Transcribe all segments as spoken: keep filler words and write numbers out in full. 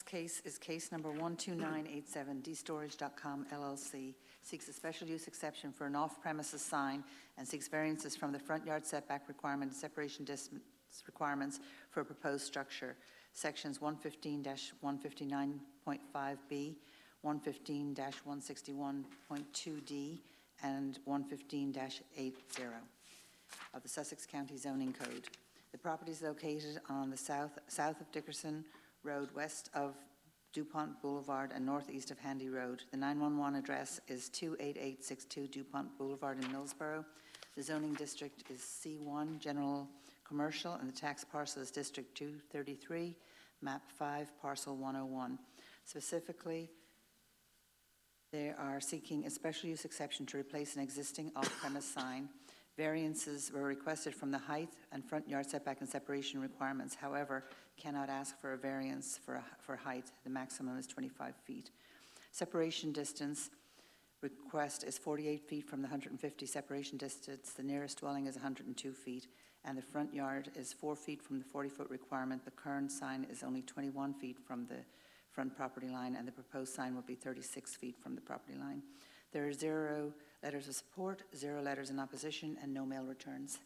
case is case number one two nine eight seven, d storage dot com L L C, seeks a special use exception for an off-premises sign and seeks variances from the front yard setback requirement and separation distance requirements for a proposed structure. Sections one fifteen dash one fifty-nine point five B, one fifteen dash one sixty-one point two D, and one fifteen dash eighty of the Sussex County Zoning Code. The property is located on the south, south of Dickerson Road, west of DuPont Boulevard, and northeast of Handy Road. The nine one one address is two eight eight six two DuPont Boulevard in Millsboro. The zoning district is C one, General Commercial, and the tax parcel is District two thirty-three, Map five, Parcel one oh one. Specifically, they are seeking a special use exception to replace an existing off-premise sign. Variances were requested from the height and front yard setback and separation requirements. However, cannot ask for a variance for, a, for height. The maximum is twenty-five feet. Separation distance request is forty-eight feet from the one hundred fifty separation distance. The nearest dwelling is one hundred two feet, and the front yard is four feet from the forty foot requirement. The current sign is only twenty-one feet from the front property line, and the proposed sign will be thirty-six feet from the property line. There are zero letters of support, zero letters in opposition, and no mail returns.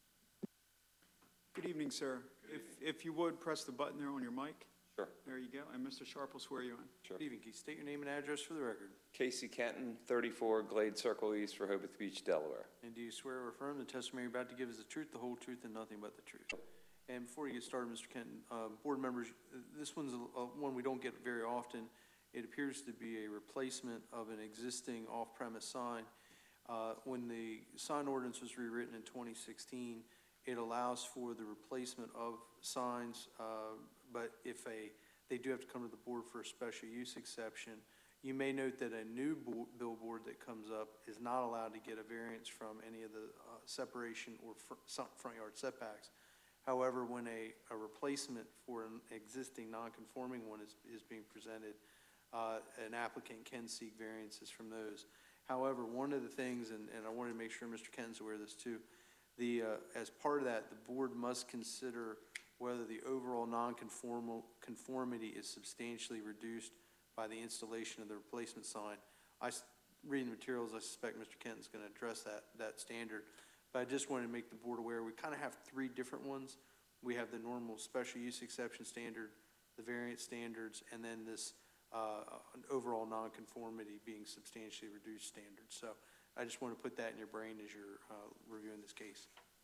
Good evening, sir. Good if, evening. If you would, press the button there on your mic. Sure. There you go. And Mister Sharp will swear you in. Sure. Good evening. Can you state your name and address for the record? Casey Kenton, thirty-four Glade Circle East, Rehoboth Beach, Delaware. And do you swear or affirm the testimony you're about to give is the truth, the whole truth, and nothing but the truth? And before you get started, Mister Kenton, uh, board members, this one's a, a one we don't get very often. It appears to be a replacement of an existing off-premise sign. Uh, when the sign ordinance was rewritten in twenty sixteen, it allows for the replacement of signs, uh, but if a they do have to come to the board for a special use exception. You may note that a new billboard that comes up is not allowed to get a variance from any of the uh, separation or fr front yard setbacks. However, when a, a replacement for an existing non-conforming one is, is being presented, uh, an applicant can seek variances from those. However, one of the things, and, and I wanted to make sure Mister Kenton's aware of this too, the, uh, as part of that, the board must consider whether the overall non-conformity is substantially reduced by the installation of the replacement sign. I, reading the materials, I suspect Mister Kenton's going to address that, that standard. But I just wanted to make the board aware we kind of have three different ones. We have the normal special use exception standard, the variance standards, and then this uh, an overall nonconformity being substantially reduced standard. So I just want to put that in your brain as you're uh, reviewing this case.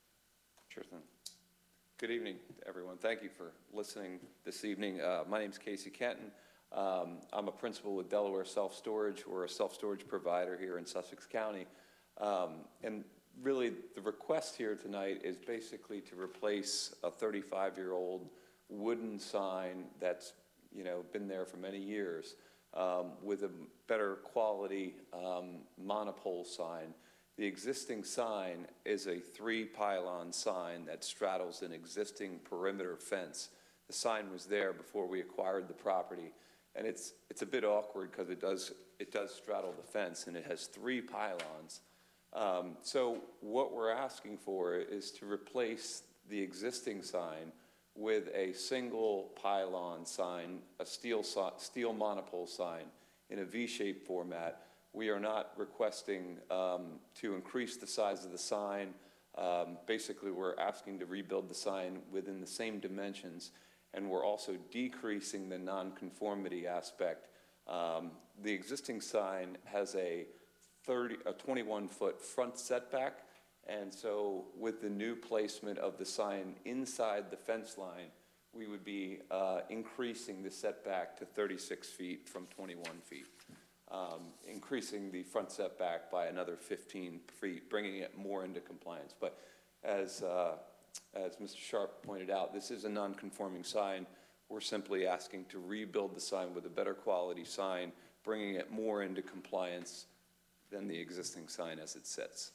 Sure thing. Good evening, everyone. Thank you for listening this evening. Uh, my name is Casey Kenton. Um, I'm a principal with Delaware Self-Storage. We're a self-storage provider here in Sussex County. Um, and really, the request here tonight is basically to replace a thirty-five year old wooden sign that's you know, been there for many years um, with a better quality um, monopole sign. The existing sign is a three pylon sign that straddles an existing perimeter fence. The sign was there before we acquired the property, and it's it's a bit awkward because it does it does straddle the fence, and it has three pylons. Um, so what we're asking for is to replace the existing sign with a single pylon sign, a steel steel monopole sign in a V-shaped format. We are not requesting um, to increase the size of the sign. Um, basically, we're asking to rebuild the sign within the same dimensions, and we're also decreasing the nonconformity aspect. Um, the existing sign has a thirty, a twenty-one foot front setback, and so with the new placement of the sign inside the fence line, we would be uh, increasing the setback to thirty-six feet from twenty-one feet. Um, increasing the front setback by another fifteen feet, bringing it more into compliance. But as, uh, as Mister Sharp pointed out, this is a non-conforming sign. We're simply asking to rebuild the sign with a better quality sign, bringing it more into compliance than the existing sign as it sits.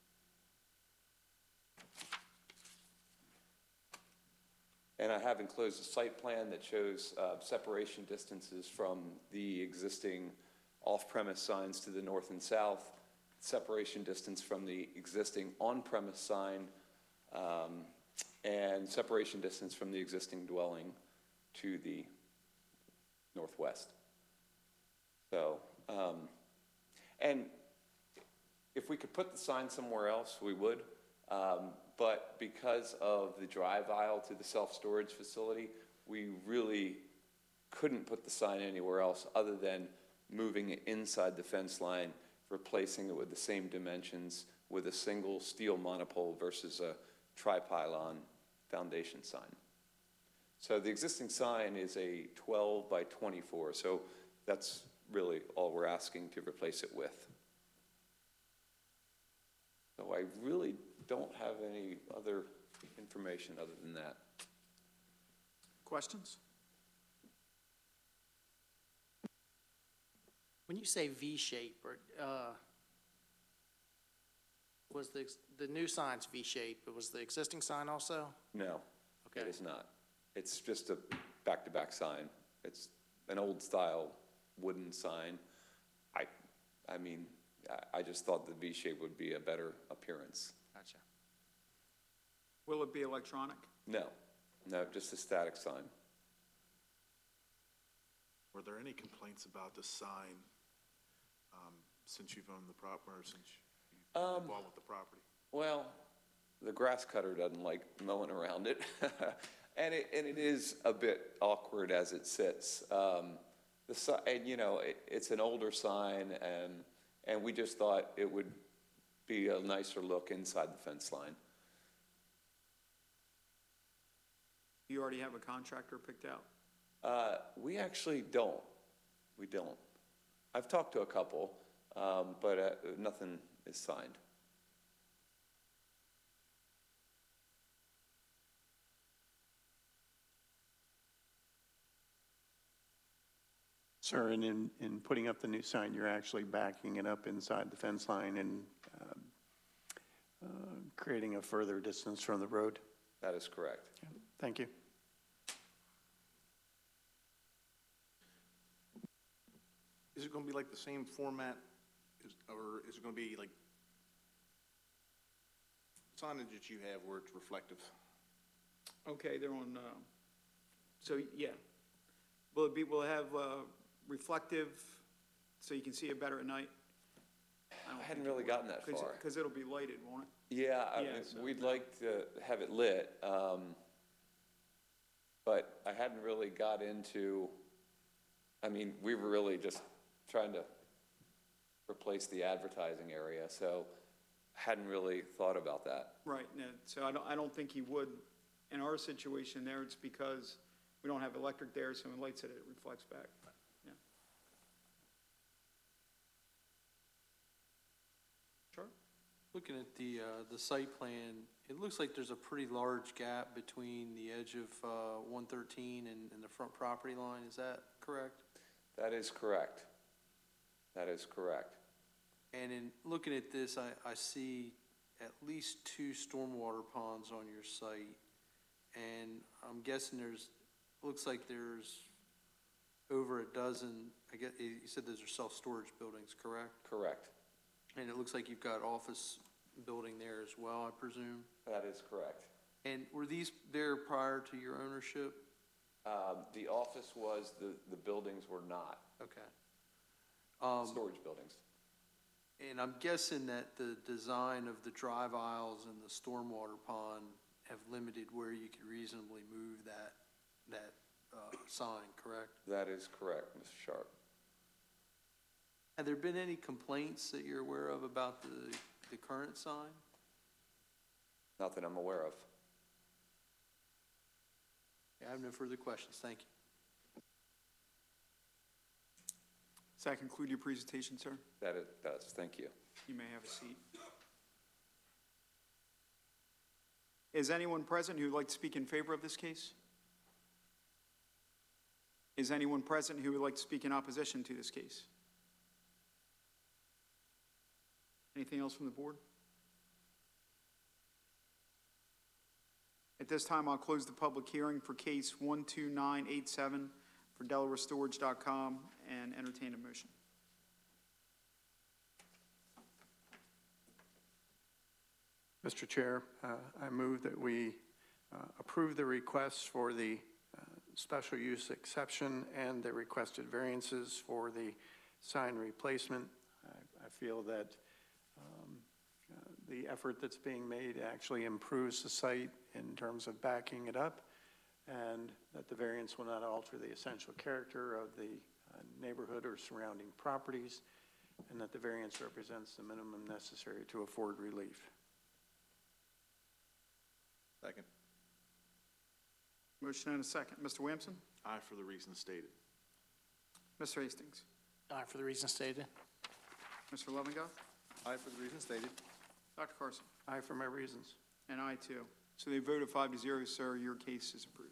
And I have enclosed a site plan that shows uh, separation distances from the existing off-premise signs to the north and south, separation distance from the existing on-premise sign, um, and separation distance from the existing dwelling to the north. northwest. So, um, and if we could put the sign somewhere else, we would. Um, but because of the drive aisle to the self-storage facility, we really couldn't put the sign anywhere else other than moving it inside the fence line, replacing it with the same dimensions with a single steel monopole versus a tri-pylon foundation sign. So the existing sign is a twelve by twenty-four, so that's really all we're asking to replace it with. So I really don't have any other information other than that. Questions? When you say V-shape, or, uh, was the, the new sign's V-shape, but was the existing sign also? No, it Okay. is not. It's just a back-to-back sign. It's an old-style wooden sign. I, I mean, I, I just thought the V-shape would be a better appearance. Gotcha. Will it be electronic? No, no, just a static sign. Were there any complaints about the sign, um, since you've owned the prop, or since you've been Um, involved with the property? Well, the grass cutter doesn't like mowing around it. And it, and it is a bit awkward as it sits. Um, the si- and you know, it, it's an older sign, and, and we just thought it would be a nicer look inside the fence line. You already have a contractor picked out? Uh, we actually don't. We don't. I've talked to a couple, um, but uh, nothing is signed. Sir, and in, in putting up the new sign, you're actually backing it up inside the fence line and uh, uh, creating a further distance from the road? That is correct. Thank you. Is it gonna be like the same format, is, or is it gonna be like signage that you have where it's reflective? Okay, they're on, uh, so, yeah. Will it be, will it have uh, reflective, so you can see it better at night? I hadn't really gotten that far. Because it'll be lighted, won't it? Yeah, I Yeah, mean, so- we'd like to have it lit, um, but I hadn't really got into, I mean, we were really just trying to replace the advertising area, so hadn't really thought about that. Right, no, so I don't, I don't think he would. In our situation there, it's because we don't have electric there, so when it lights it, it reflects back. Yeah. Sure. Looking at the, uh, the site plan, it looks like there's a pretty large gap between the edge of, uh, one thirteen and, and the front property line. Is that correct? That is correct. That is correct. And in looking at this, I, I see at least two stormwater ponds on your site. And I'm guessing there's, looks like there's over a dozen, I guess, you said those are self-storage buildings, correct? Correct. And it looks like you've got office building there as well, I presume? That is correct. And were these there prior to your ownership? Um, the office was, the, the buildings were not, Okay. Um, storage buildings. and I'm guessing that the design of the drive aisles and the stormwater pond have limited where you could reasonably move that, that, uh, sign, correct? That is correct, Mister Sharp. Have there been any complaints that you're aware of about the, the current sign? Not that I'm aware of. Yeah, I have no further questions, thank you. Does that conclude your presentation, sir? That it does, thank you. You may have a seat. Is anyone present who would like to speak in favor of this case? Is anyone present who would like to speak in opposition to this case? Anything else from the board? At this time, I'll close the public hearing for case one two nine eight seven for Delaware Storage dot com and entertain a motion. Mister Chair, uh, I move that we uh, approve the request for the uh, special use exception and the requested variances for the sign replacement. I, I feel that um, uh, the effort that's being made actually improves the site in terms of backing it up, and that the variance will not alter the essential character of the uh, neighborhood or surrounding properties, and that the variance represents the minimum necessary to afford relief. Second. Motion and a second. Mister Williamson? Aye for the reasons stated. Mister Hastings? Aye, for the reasons stated. Mister Loveengoff? Aye for the reasons stated. Doctor Carson? Aye for my reasons. And I too. So they voted five to zero, sir. Your case is approved.